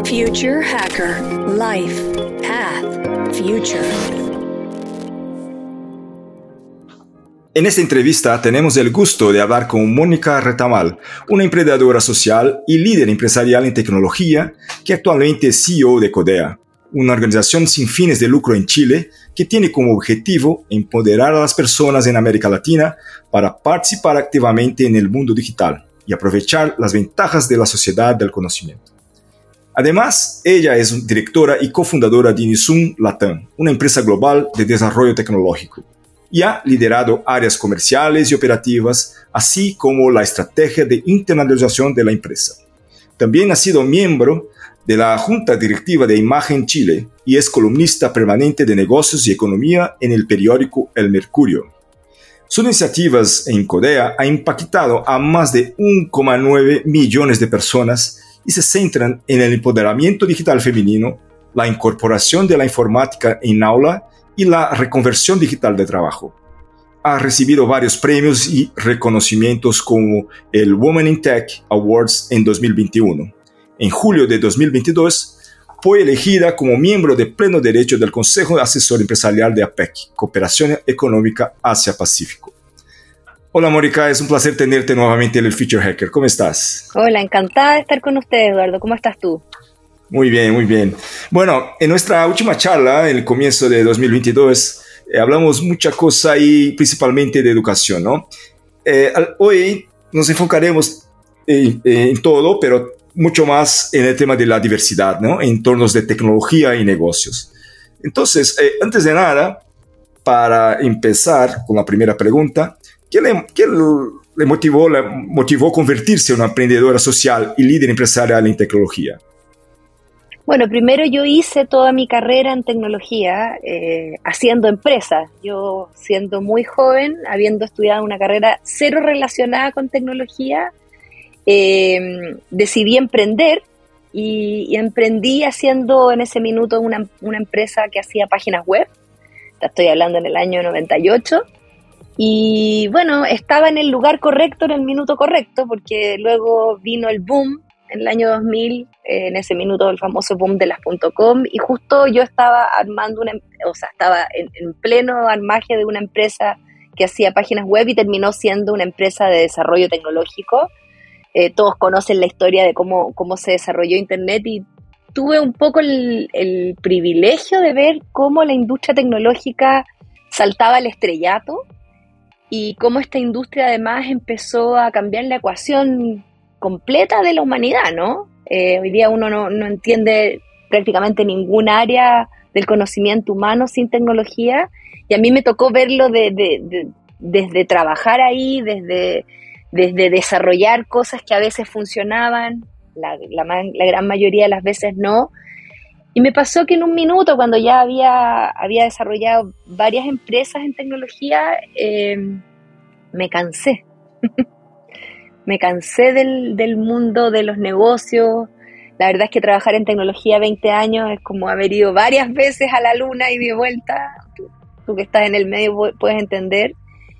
Future Hacker. Life. Path. Future. En esta entrevista tenemos el gusto de hablar con Mónica Retamal, una emprendedora social y líder empresarial en tecnología que actualmente es CEO de Codea, una organización sin fines de lucro en Chile que tiene como objetivo empoderar a las personas en América Latina para participar activamente en el mundo digital y aprovechar las ventajas de la sociedad del conocimiento. Además, ella es directora y cofundadora de Inisum Latam, una empresa global de desarrollo tecnológico, y ha liderado áreas comerciales y operativas, así como la estrategia de internacionalización de la empresa. También ha sido miembro de la Junta Directiva de Imagen Chile y es columnista permanente de negocios y economía en el periódico El Mercurio. Sus iniciativas en Codea han impactado a más de 1,9 millones de personas y se centran en el empoderamiento digital femenino, la incorporación de la informática en aula y la reconversión digital de trabajo. Ha recibido varios premios y reconocimientos como el Women in Tech Awards en 2021. En julio de 2022, fue elegida como miembro de pleno derecho del Consejo Asesor Empresarial de APEC, Cooperación Económica Asia-Pacífico. Hola Mónica, es un placer tenerte nuevamente en el Future Hacker. ¿Cómo estás? Hola, encantada de estar con ustedes, Eduardo. ¿Cómo estás tú? Muy bien, muy bien. Bueno, en nuestra última charla, en el comienzo de 2022, hablamos mucha cosa y principalmente de educación, ¿no? Hoy nos enfocaremos en todo, pero mucho más en el tema de la diversidad, ¿no? En entornos de tecnología y negocios. Entonces, antes de nada, para empezar con la primera pregunta, ¿qué le motivó a convertirse en una emprendedora social y líder empresarial en tecnología? Bueno, primero yo hice toda mi carrera en tecnología haciendo empresas. Yo siendo muy joven, habiendo estudiado una carrera cero relacionada con tecnología, decidí emprender y emprendí haciendo en ese minuto una empresa que hacía páginas web. Estoy hablando en el año 98. Y bueno, estaba en el lugar correcto, en el minuto correcto, porque luego vino el boom en el año 2000, en ese minuto el famoso boom de las .com, y justo yo estaba armando estaba en pleno armaje de una empresa que hacía páginas web y terminó siendo una empresa de desarrollo tecnológico. Todos conocen la historia de cómo se desarrolló Internet y tuve un poco el privilegio de ver cómo la industria tecnológica saltaba al estrellato y cómo esta industria además empezó a cambiar la ecuación completa de la humanidad, ¿no? Hoy día uno no entiende prácticamente ningún área del conocimiento humano sin tecnología, y a mí me tocó verlo desde trabajar ahí, desde desarrollar cosas que a veces funcionaban, la gran mayoría de las veces no. Y me pasó que en un minuto, cuando ya había desarrollado varias empresas en tecnología, me cansé. Me cansé del mundo de los negocios. La verdad es que trabajar en tecnología 20 años es como haber ido varias veces a la luna y de vuelta. Tú que estás en el medio puedes entender.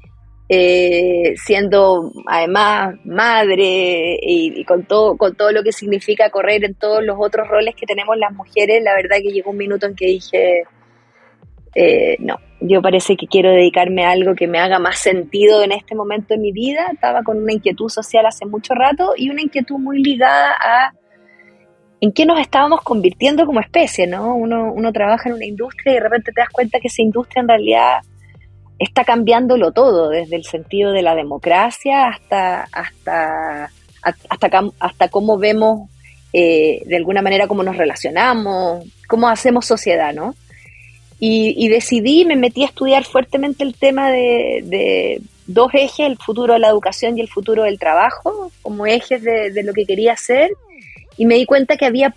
Siendo además madre y con todo lo que significa correr en todos los otros roles que tenemos las mujeres, la verdad que llegó un minuto en que dije, no, yo parece que quiero dedicarme a algo que me haga más sentido en este momento de mi vida. Estaba con una inquietud social hace mucho rato y una inquietud muy ligada a en qué nos estábamos convirtiendo como especie, ¿no? Uno trabaja en una industria y de repente te das cuenta que esa industria en realidad está cambiándolo todo, desde el sentido de la democracia hasta cómo vemos, de alguna manera, cómo nos relacionamos, cómo hacemos sociedad, ¿no? Y decidí, me metí a estudiar fuertemente el tema de dos ejes, el futuro de la educación y el futuro del trabajo, como ejes de lo que quería hacer, y me di cuenta que había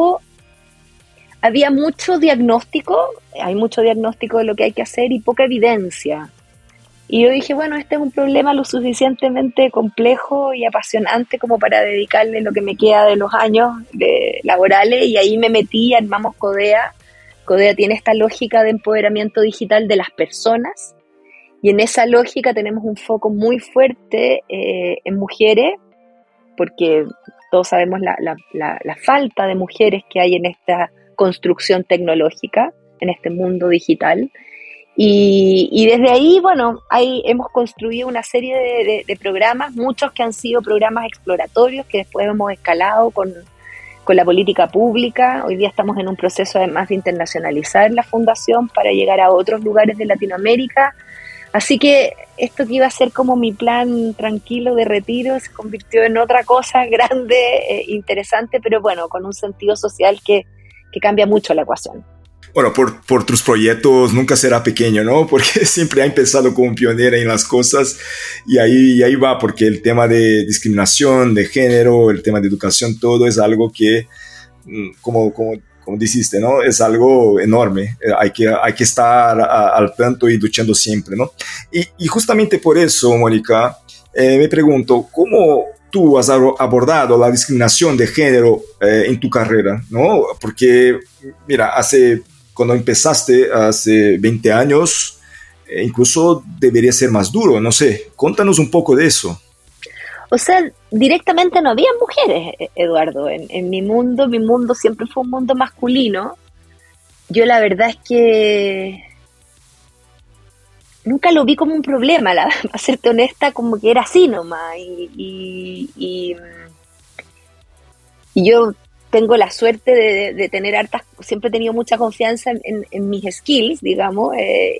mucho diagnóstico, hay mucho diagnóstico de lo que hay que hacer y poca evidencia. Y yo dije, bueno, este es un problema lo suficientemente complejo y apasionante como para dedicarle lo que me queda de los años laborales, y ahí me metí y armamos Codea. Codea tiene esta lógica de empoderamiento digital de las personas, y en esa lógica tenemos un foco muy fuerte en mujeres, porque todos sabemos la falta de mujeres que hay en esta construcción tecnológica, en este mundo digital. Y desde ahí, bueno, hemos construido una serie de programas, muchos que han sido programas exploratorios, que después hemos escalado con la política pública. Hoy día estamos en un proceso además de internacionalizar la fundación para llegar a otros lugares de Latinoamérica. Así que esto que iba a ser como mi plan tranquilo de retiro se convirtió en otra cosa grande, interesante, pero bueno, con un sentido social que cambia mucho la ecuación. Bueno, por tus proyectos nunca será pequeño, ¿no? Porque siempre ha empezado como pionera en las cosas y ahí va, porque el tema de discriminación, de género, el tema de educación, todo es algo que, como dijiste, ¿no? Es algo enorme. Hay que estar al tanto y luchando siempre, ¿no? Y justamente por eso, Mónica, me pregunto, ¿cómo tú has abordado la discriminación de género en tu carrera, ¿no? Porque, mira, cuando empezaste hace 20 años, incluso debería ser más duro, no sé. Cuéntanos un poco de eso. O sea, directamente no había mujeres, Eduardo. En mi mundo siempre fue un mundo masculino. Yo la verdad es que nunca lo vi como un problema, para serte honesta, como que era así nomás. Y yo tengo la suerte de tener siempre he tenido mucha confianza en mis skills, digamos,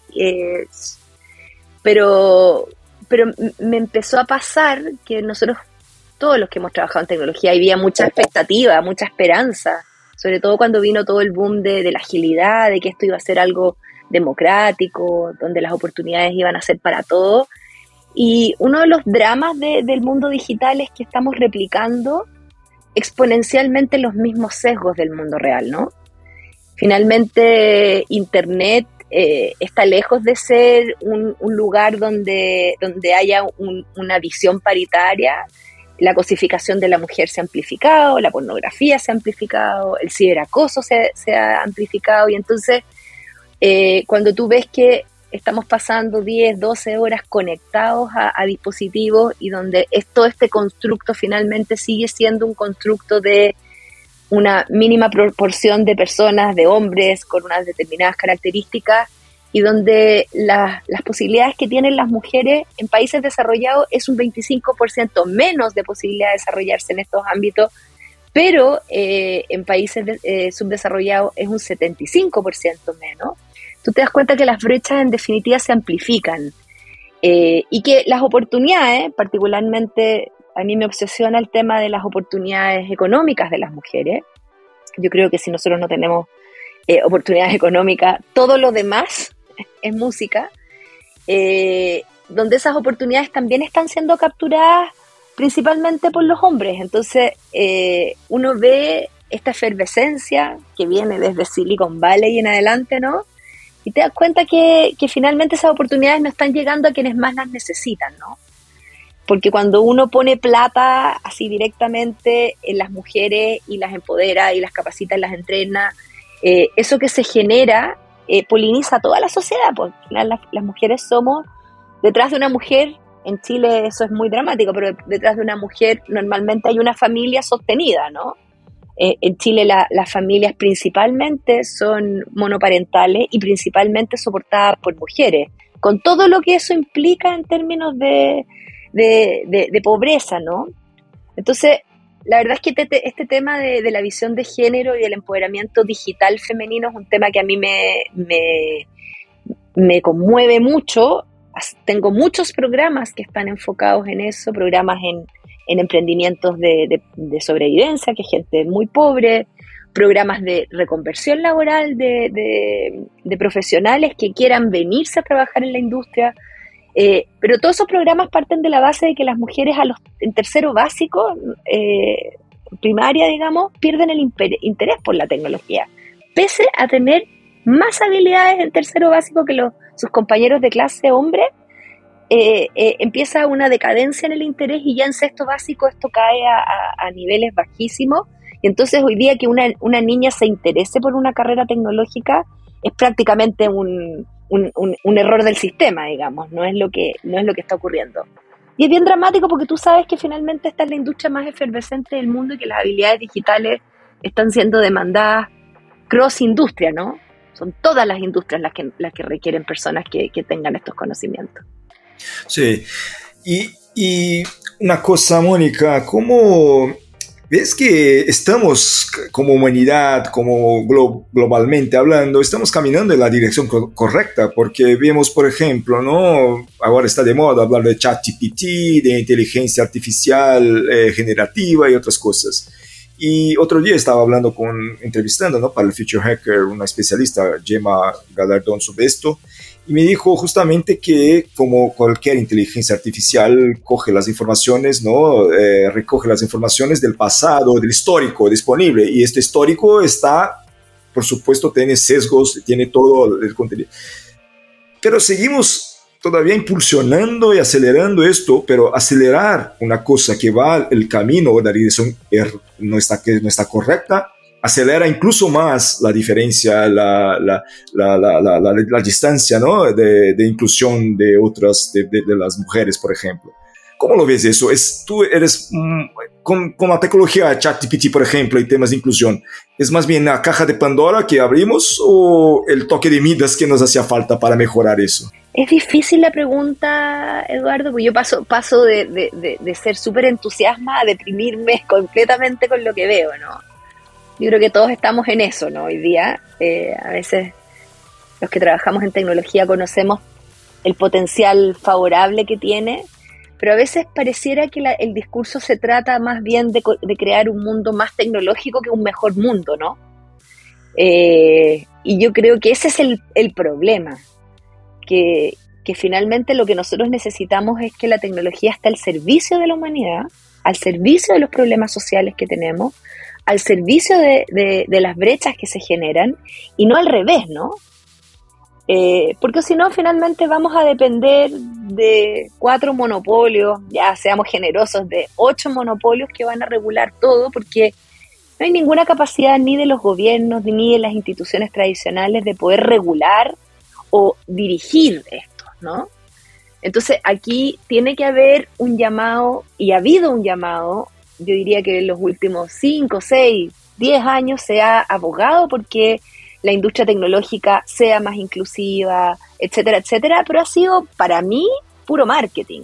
pero me empezó a pasar que nosotros, todos los que hemos trabajado en tecnología, había mucha expectativa, mucha esperanza, sobre todo cuando vino todo el boom de la agilidad, de que esto iba a ser algo democrático, donde las oportunidades iban a ser para todos. Y uno de los dramas del mundo digital es que estamos replicando exponencialmente los mismos sesgos del mundo real, ¿no? Finalmente, Internet está lejos de ser un lugar donde haya una visión paritaria. La cosificación de la mujer se ha amplificado, la pornografía se ha amplificado, el ciberacoso se ha amplificado, y entonces cuando tú ves que estamos pasando 10, 12 horas conectados a dispositivos y donde todo este constructo finalmente sigue siendo un constructo de una mínima proporción de personas, de hombres con unas determinadas características, y donde las posibilidades que tienen las mujeres en países desarrollados es un 25% menos de posibilidad de desarrollarse en estos ámbitos, pero en países subdesarrollados es un 75% menos. Tú te das cuenta que las brechas en definitiva se amplifican y que las oportunidades, particularmente a mí me obsesiona el tema de las oportunidades económicas de las mujeres. Yo creo que si nosotros no tenemos oportunidades económicas, todo lo demás es música, donde esas oportunidades también están siendo capturadas principalmente por los hombres. Entonces uno ve esta efervescencia que viene desde Silicon Valley en adelante, ¿no? Y te das cuenta que finalmente esas oportunidades no están llegando a quienes más las necesitan, ¿no? Porque cuando uno pone plata así directamente en las mujeres y las empodera y las capacita y las entrena, eso que se genera poliniza a toda la sociedad. Porque al final las mujeres somos, detrás de una mujer, en Chile eso es muy dramático, pero detrás de una mujer normalmente hay una familia sostenida, ¿no? En Chile las familias principalmente son monoparentales y principalmente soportadas por mujeres, con todo lo que eso implica en términos de pobreza, ¿no? Entonces, la verdad es que este tema de la visión de género y del empoderamiento digital femenino es un tema que a mí me conmueve mucho. Tengo muchos programas que están enfocados en eso, programas en emprendimientos de sobrevivencia, que es gente muy pobre, programas de reconversión laboral de profesionales que quieran venirse a trabajar en la industria. Pero todos esos programas parten de la base de que las mujeres en tercero básico, primaria, digamos, pierden el interés por la tecnología, pese a tener más habilidades en tercero básico que sus compañeros de clase hombres. Empieza una decadencia en el interés y ya en sexto básico esto cae a niveles bajísimos, y entonces hoy día que una niña se interese por una carrera tecnológica es prácticamente un error del sistema, digamos, no es lo que está ocurriendo. Y es bien dramático porque tú sabes que finalmente esta es la industria más efervescente del mundo y que las habilidades digitales están siendo demandadas cross industria, ¿no? Son todas las industrias las que requieren personas que tengan estos conocimientos. Sí, y una cosa, Mónica, ¿cómo ves que estamos como humanidad, como globalmente hablando, estamos caminando en la dirección correcta? Porque vemos, por ejemplo, ¿no? Ahora está de moda hablar de ChatGPT, de inteligencia artificial generativa y otras cosas. Y otro día estaba entrevistando, ¿no? Para el Future Hacker, una especialista, Gemma Galardón, sobre esto, y me dijo justamente que como cualquier inteligencia artificial coge las informaciones, ¿no? Recoge las informaciones del pasado, del histórico disponible, y este histórico está, por supuesto, tiene sesgos, tiene todo el contenido. Pero seguimos todavía impulsionando y acelerando esto, pero acelerar una cosa que va el camino o la dirección no está correcta, acelera incluso más la diferencia, la distancia, ¿no? de inclusión de otras, de las mujeres, por ejemplo. ¿Cómo lo ves eso? Tú eres, con la tecnología ChatGPT, por ejemplo, y temas de inclusión, ¿es más bien la caja de Pandora que abrimos o el toque de Midas que nos hacía falta para mejorar eso? Es difícil la pregunta, Eduardo, porque yo paso de ser súper entusiasma a deprimirme completamente con lo que veo, ¿no? Yo creo que todos estamos en eso, ¿no? Hoy día, a veces los que trabajamos en tecnología conocemos el potencial favorable que tiene, pero a veces pareciera que el discurso se trata más bien de crear un mundo más tecnológico que un mejor mundo, ¿no? Y yo creo que ese es el problema, que finalmente lo que nosotros necesitamos es que la tecnología esté al servicio de la humanidad, al servicio de los problemas sociales que tenemos, al servicio de las brechas que se generan, y no al revés, ¿no? Porque si no, finalmente vamos a depender de 4 monopolios, ya seamos generosos, de 8 monopolios que van a regular todo, porque no hay ninguna capacidad ni de los gobiernos ni de las instituciones tradicionales de poder regular o dirigir esto, ¿no? Entonces aquí tiene que haber un llamado, y ha habido un llamado. Yo diría que en los últimos 5, 6, 10 años se ha abogado porque la industria tecnológica sea más inclusiva, etcétera, etcétera, pero ha sido, para mí, puro marketing.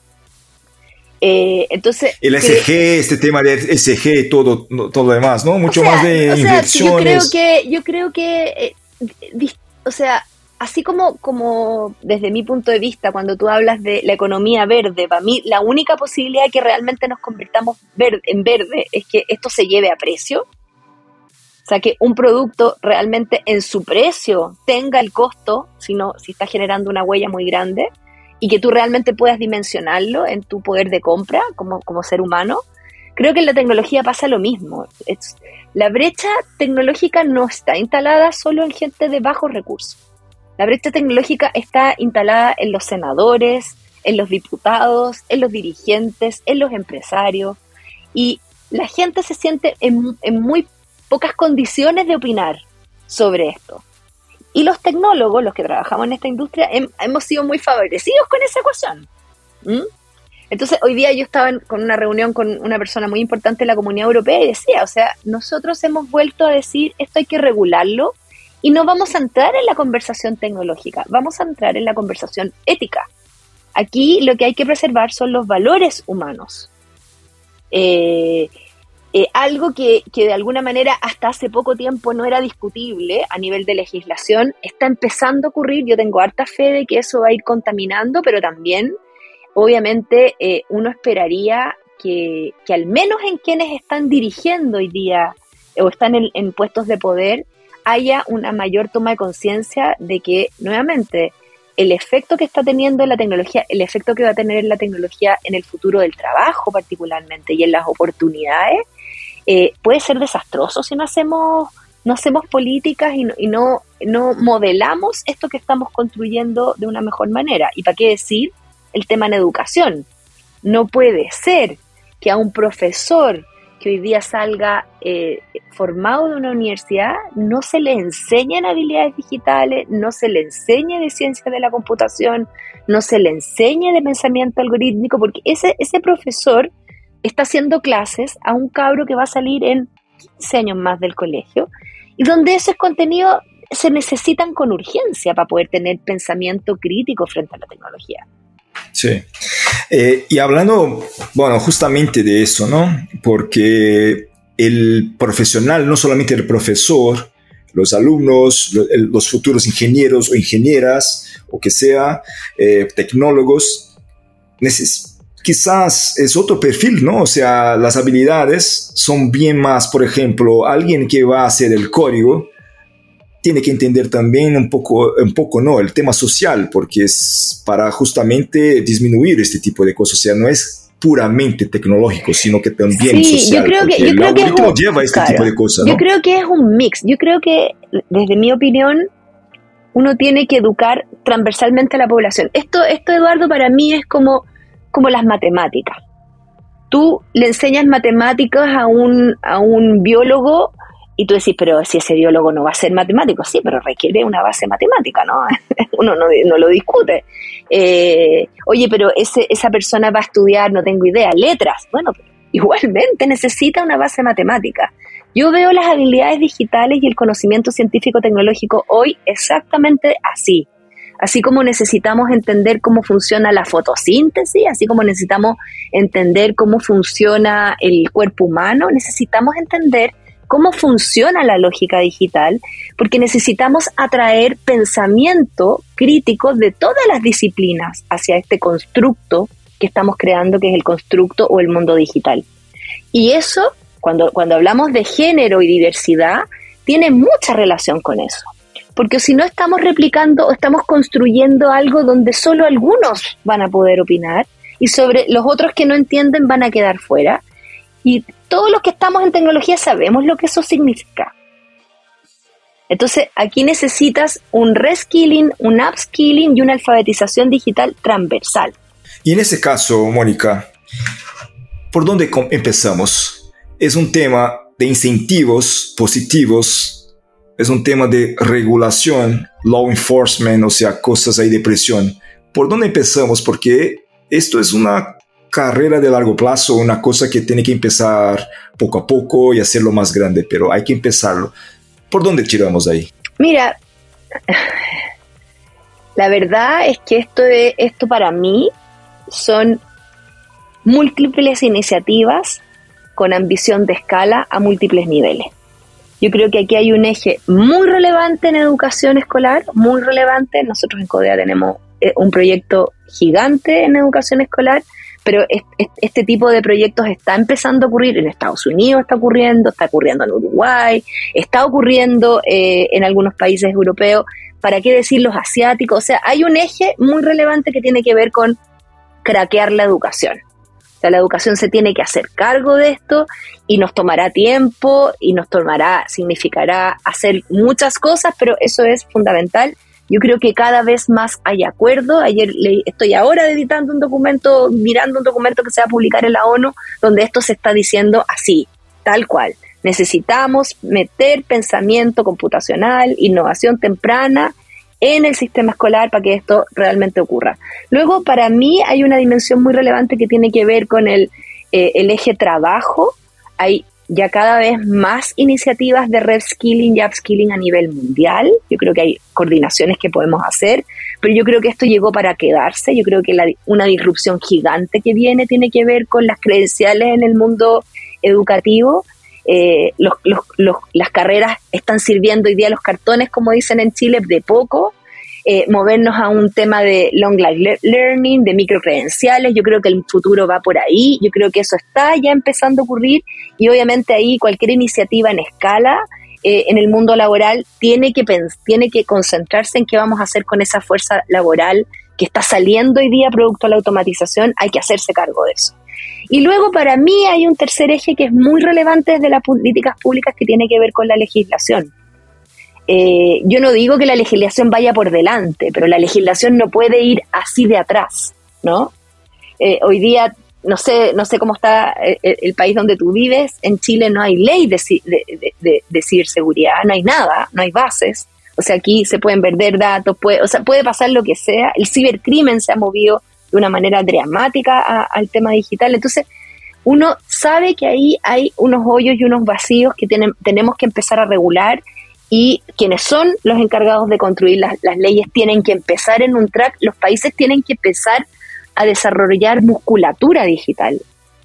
Entonces, el ESG, este tema de ESG, todo lo demás, ¿no? Mucho más de inversiones. Yo creo que o sea, así como desde mi punto de vista, cuando tú hablas de la economía verde, para mí la única posibilidad de que realmente nos convirtamos en verde es que esto se lleve a precio. O sea, que un producto realmente en su precio tenga el costo, si está generando una huella muy grande, y que tú realmente puedas dimensionarlo en tu poder de compra como ser humano. Creo que en la tecnología pasa lo mismo. La brecha tecnológica no está instalada solo en gente de bajos recursos. La brecha tecnológica está instalada en los senadores, en los diputados, en los dirigentes, en los empresarios, y la gente se siente en muy pocas condiciones de opinar sobre esto. Y los tecnólogos, los que trabajamos en esta industria, hemos sido muy favorecidos con esa ecuación. Entonces, hoy día yo estaba con una reunión con una persona muy importante de la Comunidad Europea y decía, o sea, nosotros hemos vuelto a decir, esto hay que regularlo, y no vamos a entrar en la conversación tecnológica, vamos a entrar en la conversación ética. Aquí lo que hay que preservar son los valores humanos. Algo que de alguna manera hasta hace poco tiempo no era discutible a nivel de legislación, está empezando a ocurrir. Yo tengo harta fe de que eso va a ir contaminando, pero también, obviamente, uno esperaría que al menos en quienes están dirigiendo hoy día o están en puestos de poder, haya una mayor toma de conciencia de que, nuevamente, el efecto que está teniendo la tecnología, el efecto que va a tener la tecnología en el futuro del trabajo particularmente y en las oportunidades, puede ser desastroso si no hacemos políticas y no modelamos esto que estamos construyendo de una mejor manera. ¿Y para qué decir el tema en educación? No puede ser que a un profesor que hoy día salga formado de una universidad, no se le enseñan habilidades digitales, no se le enseña de ciencia de la computación, no se le enseña de pensamiento algorítmico, porque ese profesor está haciendo clases a un cabro que va a salir en 15 años más del colegio, y donde esos contenidos se necesitan con urgencia para poder tener pensamiento crítico frente a la tecnología. Sí. Y hablando, bueno, justamente de eso, ¿no? Porque el profesional, no solamente el profesor, los alumnos, los futuros ingenieros o ingenieras, o que sea, tecnólogos, quizás es otro perfil, ¿no? O sea, las habilidades son bien más, por ejemplo, alguien que va a hacer el código, tiene que entender también un poco, ¿no? El tema social, porque es para justamente disminuir este tipo de cosas. O sea, no es puramente tecnológico, sino que también social. Yo creo que el algoritmo lleva este tipo de cosas, ¿no? Yo creo que es un mix. Yo creo que, desde mi opinión, uno tiene que educar transversalmente a la población. Esto, Eduardo, para mí es como las matemáticas. Tú le enseñas matemáticas a un biólogo, y tú decís, pero si ese biólogo no va a ser matemático, sí, pero requiere una base matemática, ¿no? Uno no lo discute. Oye, pero esa persona va a estudiar, no tengo idea, letras. Bueno, pero igualmente necesita una base matemática. Yo veo las habilidades digitales y el conocimiento científico-tecnológico hoy exactamente así. Así como necesitamos entender cómo funciona la fotosíntesis, así como necesitamos entender cómo funciona el cuerpo humano, necesitamos entender cómo funciona la lógica digital, porque necesitamos atraer pensamiento crítico de todas las disciplinas hacia este constructo que estamos creando, que es el constructo o el mundo digital. Y eso, cuando hablamos de género y diversidad, tiene mucha relación con eso. Porque si no estamos replicando o estamos construyendo algo donde solo algunos van a poder opinar y sobre los otros que no entienden van a quedar fuera. Y todos los que estamos en tecnología sabemos lo que eso significa. Entonces, aquí necesitas un reskilling, un upskilling y una alfabetización digital transversal. Y en ese caso, Mónica, ¿por dónde empezamos? ¿Es un tema de incentivos positivos? ¿Es un tema de regulación, law enforcement, o sea, cosas ahí de presión? ¿Por dónde empezamos? Porque esto es una carrera de largo plazo, una cosa que tiene que empezar poco a poco y hacerlo más grande, pero hay que empezarlo. ¿Por dónde tiramos ahí? Mira, la verdad es que esto para mí son múltiples iniciativas con ambición de escala a múltiples niveles. Yo creo que aquí hay un eje muy relevante en educación escolar, muy relevante. Nosotros en Codea tenemos un proyecto gigante en educación escolar, pero este tipo de proyectos está empezando a ocurrir en Estados Unidos, está ocurriendo en Uruguay, está ocurriendo en algunos países europeos, ¿para qué decir los asiáticos? O sea, hay un eje muy relevante que tiene que ver con craquear la educación. O sea, la educación se tiene que hacer cargo de esto y nos tomará tiempo y significará hacer muchas cosas, pero eso es fundamental. Yo creo que cada vez más hay acuerdo. Estoy ahora mirando un documento que se va a publicar en la ONU, donde esto se está diciendo así, tal cual. Necesitamos meter pensamiento computacional, innovación temprana en el sistema escolar para que esto realmente ocurra. Luego, para mí, hay una dimensión muy relevante que tiene que ver con el eje trabajo. Hay ya cada vez más iniciativas de reskilling y upskilling a nivel mundial. Yo creo que hay coordinaciones que podemos hacer, pero yo creo que esto llegó para quedarse. Yo creo que una disrupción gigante que tiene que ver con las credenciales en el mundo educativo. Las carreras están sirviendo hoy día los cartones, como dicen en Chile, de poco. Movernos a un tema de long life learning, de microcredenciales. Yo creo que el futuro va por ahí. Yo creo que eso está ya empezando a ocurrir y obviamente ahí cualquier iniciativa en escala en el mundo laboral tiene que concentrarse en qué vamos a hacer con esa fuerza laboral que está saliendo hoy día producto de la automatización. Hay que hacerse cargo de eso. Y luego, para mí, hay un tercer eje que es muy relevante desde las políticas públicas que tiene que ver con la legislación. Yo no digo que la legislación vaya por delante, pero la legislación no puede ir así de atrás, ¿no? Hoy día no sé cómo está el país donde tú vives. En Chile no hay ley de ciberseguridad, no hay nada, no hay bases. O sea, aquí se pueden perder datos, puede pasar lo que sea. El cibercrimen se ha movido de una manera dramática al tema digital. Entonces, uno sabe que ahí hay unos hoyos y unos vacíos que tenemos que empezar a regular, y quienes son los encargados de construir las leyes tienen que empezar en un track. Los países tienen que empezar a desarrollar musculatura digital.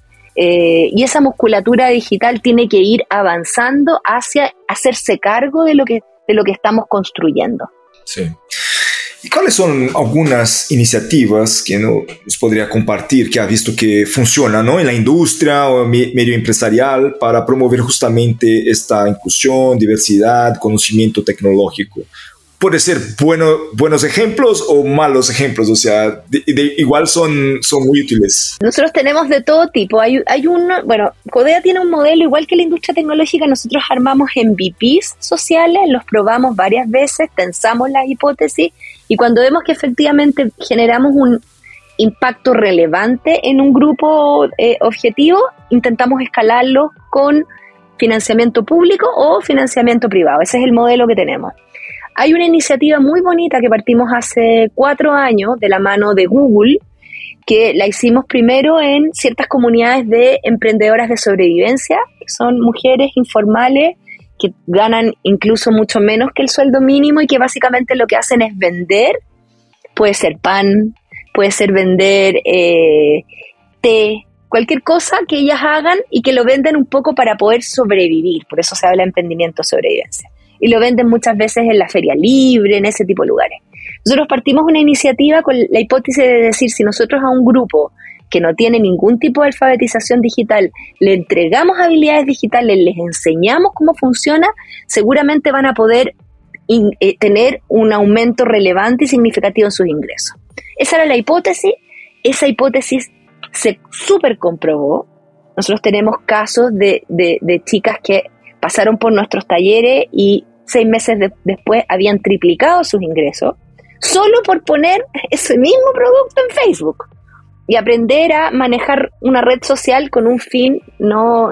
Y esa musculatura digital tiene que ir avanzando hacia hacerse cargo de lo que estamos construyendo. Sí. ¿Y cuáles son algunas iniciativas que nos podría compartir, que ha visto que funcionan, ¿no?, en la industria o medio empresarial para promover justamente esta inclusión, diversidad, conocimiento tecnológico? Puede ser buenos ejemplos o malos ejemplos, o sea, igual son muy útiles. Nosotros tenemos de todo tipo. Codea tiene un modelo igual que la industria tecnológica. Nosotros armamos MVPs sociales, los probamos varias veces, tensamos las hipótesis, y cuando vemos que efectivamente generamos un impacto relevante en un grupo objetivo, intentamos escalarlo con financiamiento público o financiamiento privado. Ese es el modelo que tenemos. Hay una iniciativa muy bonita que partimos hace 4 años de la mano de Google, que la hicimos primero en ciertas comunidades de emprendedoras de sobrevivencia, que son mujeres informales que ganan incluso mucho menos que el sueldo mínimo y que básicamente lo que hacen es vender. Puede ser pan, puede ser vender té, cualquier cosa que ellas hagan y que lo venden un poco para poder sobrevivir. Por eso se habla de emprendimiento sobrevivencia. Y lo venden muchas veces en la feria libre, en ese tipo de lugares. Nosotros partimos una iniciativa con la hipótesis de decir, si nosotros a un grupo que no tiene ningún tipo de alfabetización digital le entregamos habilidades digitales, les enseñamos cómo funciona, seguramente van a poder tener un aumento relevante y significativo en sus ingresos. Esa era la hipótesis. Esa hipótesis se súper comprobó. Nosotros tenemos casos de chicas que pasaron por nuestros talleres y 6 meses después habían triplicado sus ingresos solo por poner ese mismo producto en Facebook y aprender a manejar una red social con un fin no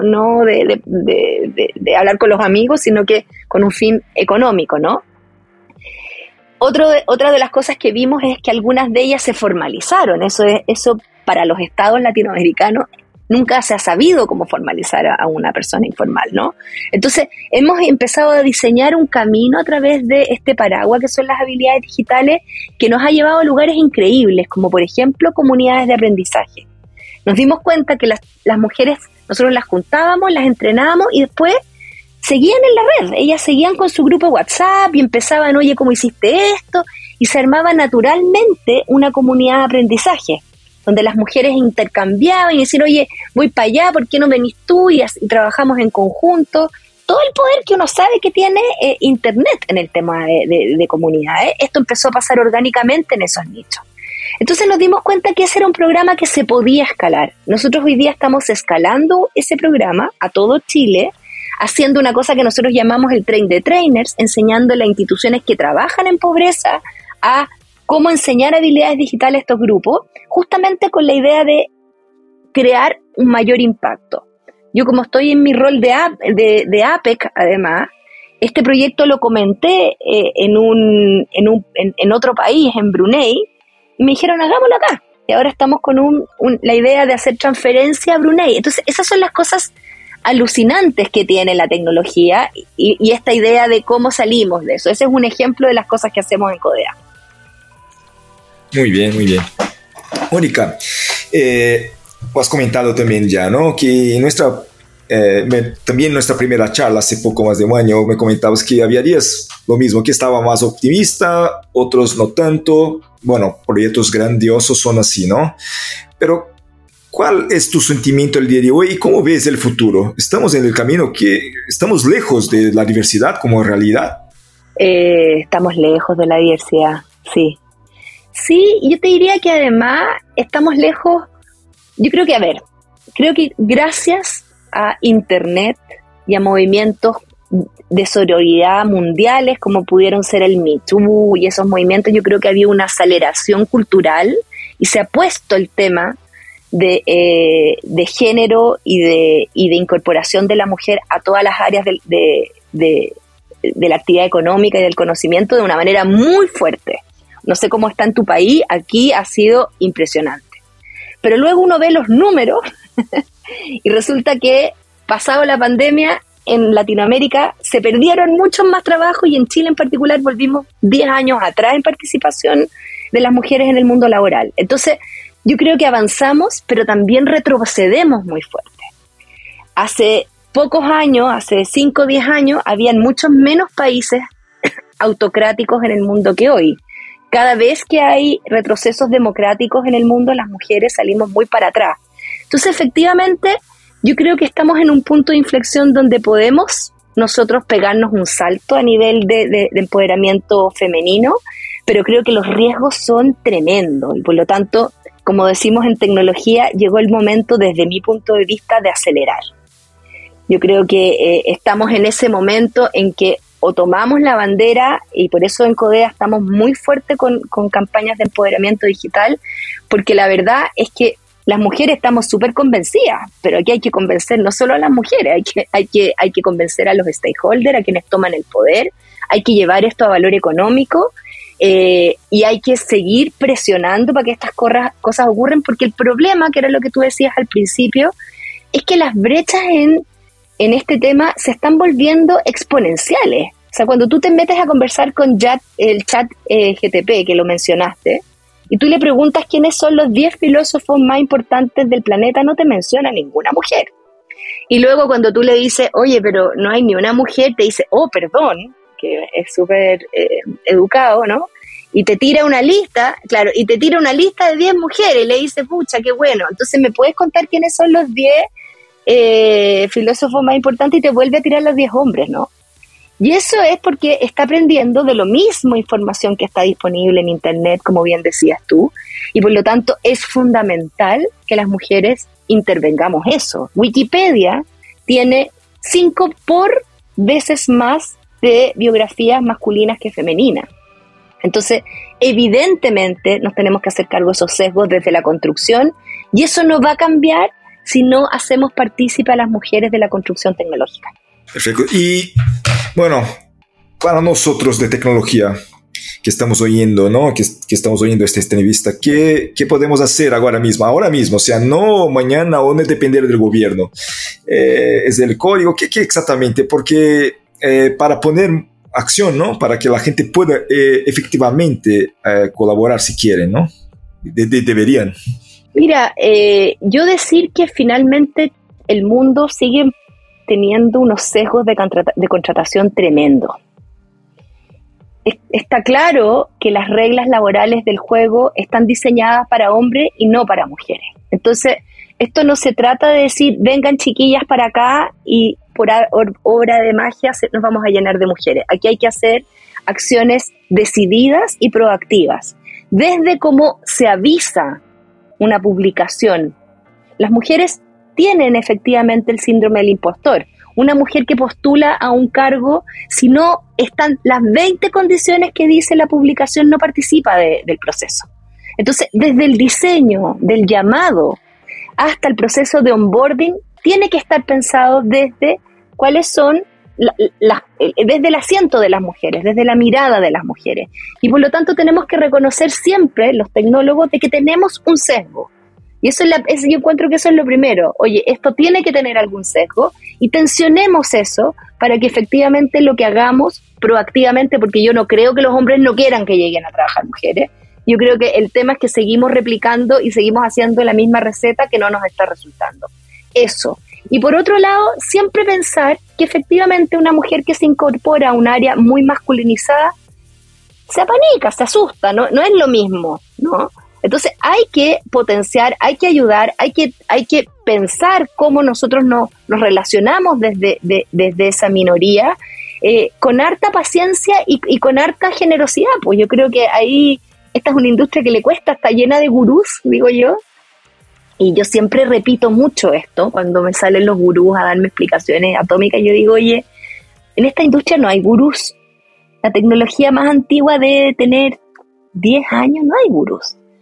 de hablar con los amigos, sino que con un fin económico, ¿no? Otra de las cosas que vimos es que algunas de ellas se formalizaron. Eso para los estados latinoamericanos nunca se ha sabido cómo formalizar a una persona informal, ¿no? Entonces, hemos empezado a diseñar un camino a través de este paraguas que son las habilidades digitales, que nos ha llevado a lugares increíbles, como por ejemplo comunidades de aprendizaje. Nos dimos cuenta que las mujeres, nosotros las juntábamos, las entrenábamos y después seguían en la red. Ellas seguían con su grupo WhatsApp y empezaban, oye, ¿cómo hiciste esto? Y se armaba naturalmente una comunidad de aprendizaje, donde las mujeres intercambiaban y decían, oye, voy para allá, ¿por qué no venís tú? Y trabajamos en conjunto. Todo el poder que uno sabe que tiene Internet en el tema de comunidades. Esto empezó a pasar orgánicamente en esos nichos. Entonces nos dimos cuenta que ese era un programa que se podía escalar. Nosotros hoy día estamos escalando ese programa a todo Chile, haciendo una cosa que nosotros llamamos el Train the Trainers, enseñándole a instituciones que trabajan en pobreza a cómo enseñar habilidades digitales a estos grupos, justamente con la idea de crear un mayor impacto. Yo, como estoy en mi rol de APEC, además, este proyecto lo comenté en otro país, en Brunei, y me dijeron, hagámoslo acá. Y ahora estamos con la idea de hacer transferencia a Brunei. Entonces, esas son las cosas alucinantes que tiene la tecnología y esta idea de cómo salimos de eso. Ese es un ejemplo de las cosas que hacemos en Codea. Muy bien, muy bien. Mónica, has comentado también ya, ¿no?, que también en nuestra primera charla hace poco más de un año me comentabas que había días lo mismo, que estaba más optimista, otros no tanto. Bueno, proyectos grandiosos son así, ¿no? Pero ¿cuál es tu sentimiento el día de hoy y cómo ves el futuro? ¿Estamos en el camino que estamos lejos de la diversidad como realidad? Estamos lejos de la diversidad, sí. Sí, yo te diría que además estamos lejos. Yo creo que gracias a Internet y a movimientos de sororidad mundiales como pudieron ser el Me Too y esos movimientos, yo creo que había una aceleración cultural y se ha puesto el tema de género y de incorporación de la mujer a todas las áreas de la actividad económica y del conocimiento de una manera muy fuerte. No sé cómo está en tu país, aquí ha sido impresionante. Pero luego uno ve los números y resulta que, pasado la pandemia, en Latinoamérica se perdieron muchos más trabajos y en Chile en particular volvimos 10 años atrás en participación de las mujeres en el mundo laboral. Entonces, yo creo que avanzamos, pero también retrocedemos muy fuerte. Hace pocos años, hace 5 o 10 años, habían muchos menos países autocráticos en el mundo que hoy. Cada vez que hay retrocesos democráticos en el mundo, las mujeres salimos muy para atrás. Entonces, efectivamente, yo creo que estamos en un punto de inflexión donde podemos nosotros pegarnos un salto a nivel de empoderamiento femenino, pero creo que los riesgos son tremendos y por lo tanto, como decimos en tecnología, llegó el momento desde mi punto de vista de acelerar. Yo creo que estamos en ese momento en que o tomamos la bandera, y por eso en Codea estamos muy fuertes con campañas de empoderamiento digital, porque la verdad es que las mujeres estamos súper convencidas, pero aquí hay que convencer no solo a las mujeres, hay que convencer a los stakeholders, a quienes toman el poder, hay que llevar esto a valor económico, y hay que seguir presionando para que estas cosas ocurran, porque el problema, que era lo que tú decías al principio, es que las brechas en este tema se están volviendo exponenciales. O sea, cuando tú te metes a conversar con el chat GTP, que lo mencionaste, y tú le preguntas quiénes son los 10 filósofos más importantes del planeta, no te menciona ninguna mujer. Y luego cuando tú le dices, oye, pero no hay ni una mujer, te dice, oh, perdón, que es súper educado, ¿no? Y te tira una lista, claro, y te tira una lista de 10 mujeres, y le dice, pucha, qué bueno, entonces ¿me puedes contar quiénes son los 10 filósofos más importantes? Y te vuelve a tirar los 10 hombres, ¿no? Y eso es porque está aprendiendo de lo mismo información que está disponible en Internet, como bien decías tú, y por lo tanto es fundamental que las mujeres intervengamos eso. Wikipedia tiene 5 veces más de biografías masculinas que femeninas. Entonces, evidentemente nos tenemos que hacer cargo de esos sesgos desde la construcción, y eso no va a cambiar si no hacemos partícipe a las mujeres de la construcción tecnológica. Perfecto. Y bueno, para nosotros de tecnología que estamos oyendo, ¿no? Que estamos oyendo esta entrevista, ¿qué podemos hacer ahora mismo? O sea, no mañana o no depender del gobierno. Es el código, ¿qué exactamente? Porque para poner acción, ¿no? Para que la gente pueda efectivamente colaborar si quieren, ¿no? Deberían. Mira, yo decir que finalmente el mundo sigue teniendo unos sesgos de contratación tremendo. Está claro que las reglas laborales del juego están diseñadas para hombres y no para mujeres. Entonces, esto no se trata de decir, vengan chiquillas para acá y por obra de magia nos vamos a llenar de mujeres. Aquí hay que hacer acciones decididas y proactivas. Desde cómo se avisa una publicación. Las mujeres tienen efectivamente el síndrome del impostor. Una mujer que postula a un cargo, si no están las 20 condiciones que dice la publicación, no participa del proceso. Entonces, desde el diseño del llamado hasta el proceso de onboarding, tiene que estar pensado desde cuáles son desde el asiento de las mujeres, desde la mirada de las mujeres. Y por lo tanto tenemos que reconocer siempre, los tecnólogos, de que tenemos un sesgo. Y eso yo encuentro que eso es lo primero. Oye, esto tiene que tener algún sesgo y tensionemos eso para que efectivamente lo que hagamos proactivamente, porque yo no creo que los hombres no quieran que lleguen a trabajar mujeres. Yo creo que el tema es que seguimos replicando y seguimos haciendo la misma receta que no nos está resultando. Eso. Y por otro lado, siempre pensar que efectivamente una mujer que se incorpora a un área muy masculinizada se apanica, se asusta, no es lo mismo, ¿no? Entonces hay que potenciar, hay que ayudar, hay que pensar cómo nosotros nos relacionamos desde esa minoría, con harta paciencia y con harta generosidad. Pues yo creo que ahí esta es una industria que le cuesta, está llena de gurús, digo yo, y yo siempre repito mucho esto, cuando me salen los gurús a darme explicaciones atómicas, yo digo, oye, en esta industria no hay gurús. La tecnología más antigua debe tener 10 años, no hay gurús.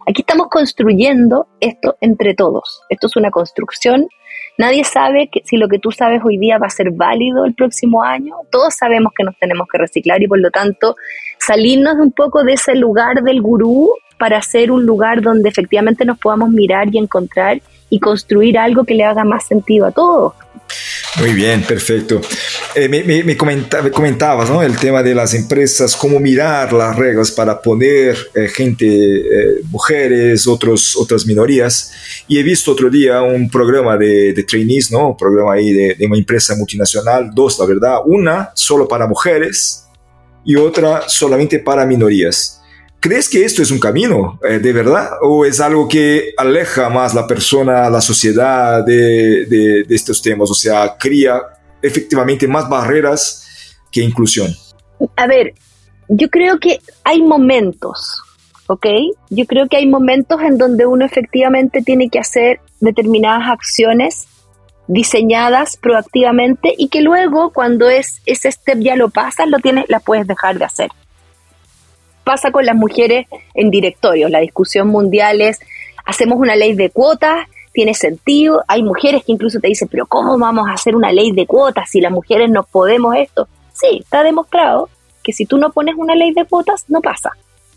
Aquí estamos construyendo esto entre todos. Esto es una construcción. Nadie sabe si lo que tú sabes hoy día va a ser válido el próximo año. Todos sabemos que nos tenemos que reciclar y por lo tanto salirnos un poco de ese lugar del gurú para hacer un lugar donde efectivamente nos podamos mirar y encontrar y construir algo que le haga más sentido a todos. Muy bien, perfecto. Me comentabas, ¿no? El tema de las empresas, cómo mirar las reglas para poner gente, mujeres, otras minorías. Y he visto otro día un programa de trainees, ¿no? Un programa ahí de una empresa multinacional, dos, la verdad. Una solo para mujeres y otra solamente para minorías. ¿Crees que esto es un camino, de verdad? ¿O es algo que aleja más la persona, la sociedad de estos temas? O sea, cría efectivamente más barreras que inclusión. A ver, yo creo que hay momentos, ¿ok? Yo creo que hay momentos en donde uno efectivamente tiene que hacer determinadas acciones diseñadas proactivamente y que luego, cuando ese step ya lo pasas, las puedes dejar de hacer. Pasa con las mujeres en directorios. La discusión mundial es, hacemos una ley de cuotas, tiene sentido. Hay mujeres que incluso te dicen, pero ¿cómo vamos a hacer una ley de cuotas si las mujeres no podemos esto? Sí, está demostrado que si tú no pones una ley de cuotas, no pasa.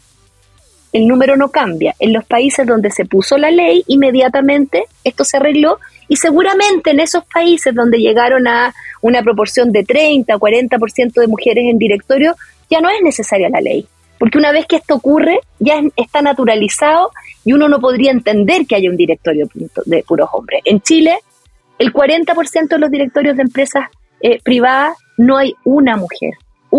El número no cambia. En los países donde se puso la ley, inmediatamente esto se arregló y seguramente en esos países donde llegaron a una proporción de 30 o 40% de mujeres en directorio, ya no es necesaria la ley. Porque una vez que esto ocurre, ya está naturalizado y uno no podría entender que haya un directorio de puros hombres. En Chile, el 40% de los directorios de empresas privadas no hay una mujer.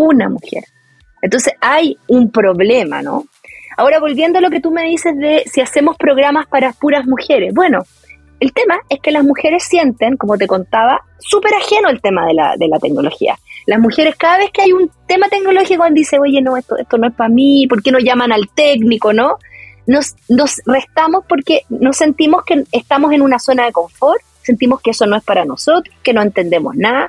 Entonces hay un problema, ¿no? Ahora, volviendo a lo que tú me dices de si hacemos programas para puras mujeres. Bueno, el tema es que las mujeres sienten, como te contaba, súper ajeno el tema de la tecnología. Las mujeres, cada vez que hay un tema tecnológico, dicen, oye, no, esto no es para mí, ¿por qué no llaman al técnico, no? Nos restamos porque nos sentimos que estamos en una zona de confort, sentimos que eso no es para nosotros, que no entendemos nada.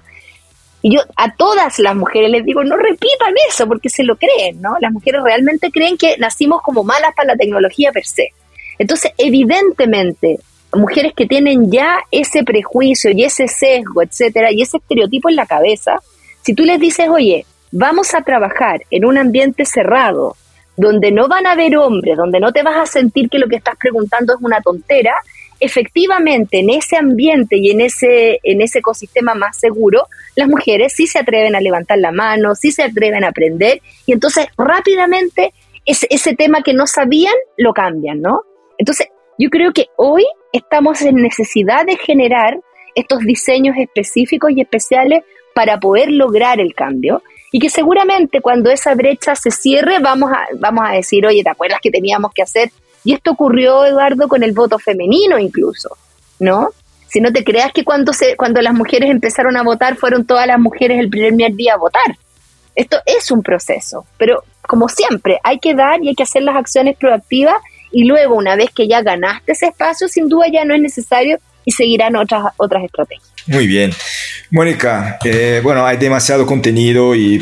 Y yo a todas las mujeres les digo, no repitan eso, porque se lo creen, ¿no? Las mujeres realmente creen que nacimos como malas para la tecnología per se. Entonces, evidentemente, mujeres que tienen ya ese prejuicio y ese sesgo, etcétera, y ese estereotipo en la cabeza, si tú les dices, oye, vamos a trabajar en un ambiente cerrado, donde no van a haber hombres, donde no te vas a sentir que lo que estás preguntando es una tontera, efectivamente en ese ambiente y en ese ecosistema más seguro, las mujeres sí se atreven a levantar la mano, sí se atreven a aprender, y entonces rápidamente ese tema que no sabían, lo cambian, ¿no? Entonces, yo creo que hoy estamos en necesidad de generar estos diseños específicos y especiales para poder lograr el cambio, y que seguramente cuando esa brecha se cierre vamos a decir, oye, ¿te acuerdas que teníamos que hacer? Y esto ocurrió, Eduardo, con el voto femenino incluso, ¿no? Si no te creas que cuando las mujeres empezaron a votar, fueron todas las mujeres el primer día a votar. Esto es un proceso, pero como siempre, hay que dar y hay que hacer las acciones proactivas, y luego, una vez que ya ganaste ese espacio, sin duda ya no es necesario y seguirán otras estrategias. Muy bien. Mónica, bueno, hay demasiado contenido y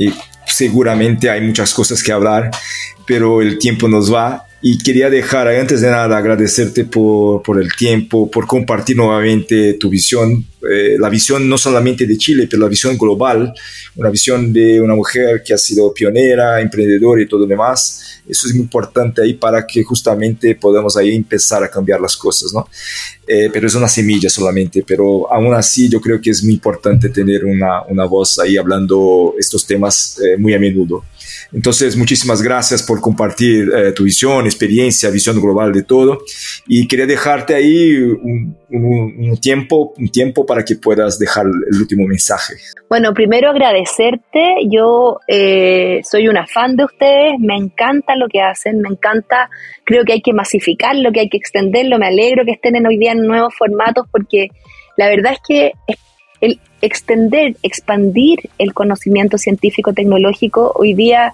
seguramente hay muchas cosas que hablar, pero el tiempo nos va. Y quería dejar, antes de nada, agradecerte por el tiempo, por compartir nuevamente tu visión, la visión no solamente de Chile, pero la visión global, una visión de una mujer que ha sido pionera, emprendedora y todo lo demás. Eso es muy importante ahí para que justamente podamos ahí empezar a cambiar las cosas, ¿no? Pero es una semilla solamente, pero aún así yo creo que es muy importante tener una voz ahí hablando estos temas muy a menudo. Entonces, muchísimas gracias por compartir tu visión, experiencia, visión global de todo. Y quería dejarte ahí un tiempo para que puedas dejar el último mensaje. Bueno, primero agradecerte. Yo soy una fan de ustedes. Me encanta lo que hacen. Me encanta. Creo que hay que masificarlo, que hay que extenderlo. Me alegro que estén hoy día en nuevos formatos, porque la verdad es que el expandir el conocimiento científico-tecnológico hoy día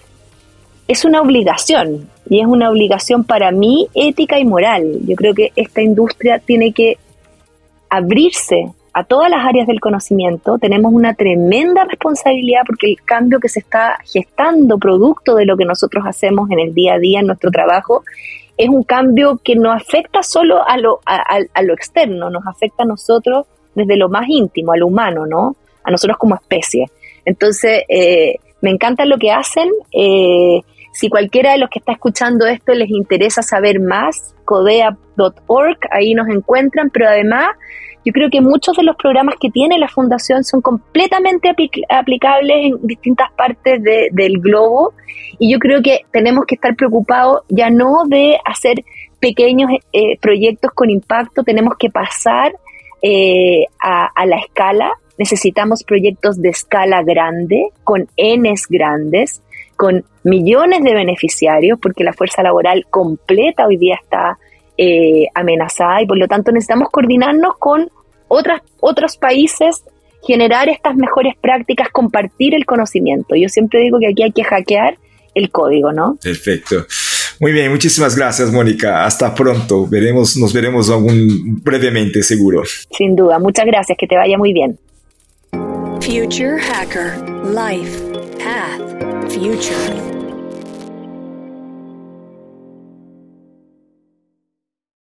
es una obligación, y es una obligación para mí ética y moral. Yo creo que esta industria tiene que abrirse a todas las áreas del conocimiento. Tenemos una tremenda responsabilidad porque el cambio que se está gestando producto de lo que nosotros hacemos en el día a día, en nuestro trabajo, es un cambio que no afecta solo a lo externo, nos afecta a nosotros desde lo más íntimo, a lo humano, ¿no? A nosotros como especie. Entonces, me encanta lo que hacen. Si cualquiera de los que está escuchando esto les interesa saber más, codea.org, ahí nos encuentran, pero además yo creo que muchos de los programas que tiene la Fundación son completamente aplicables en distintas partes del globo, y yo creo que tenemos que estar preocupados ya no de hacer pequeños proyectos con impacto, tenemos que pasar a la escala. Necesitamos proyectos de escala grande, con Ns grandes, con millones de beneficiarios, porque la fuerza laboral completa hoy día está amenazada, y por lo tanto necesitamos coordinarnos con otros países, generar estas mejores prácticas, compartir el conocimiento. Yo siempre digo que aquí hay que hackear el código, ¿no? Perfecto. Muy bien, muchísimas gracias, Mónica. Hasta pronto. Nos veremos brevemente, seguro. Sin duda. Muchas gracias. Que te vaya muy bien. Future Hacker. Life. Path. Future.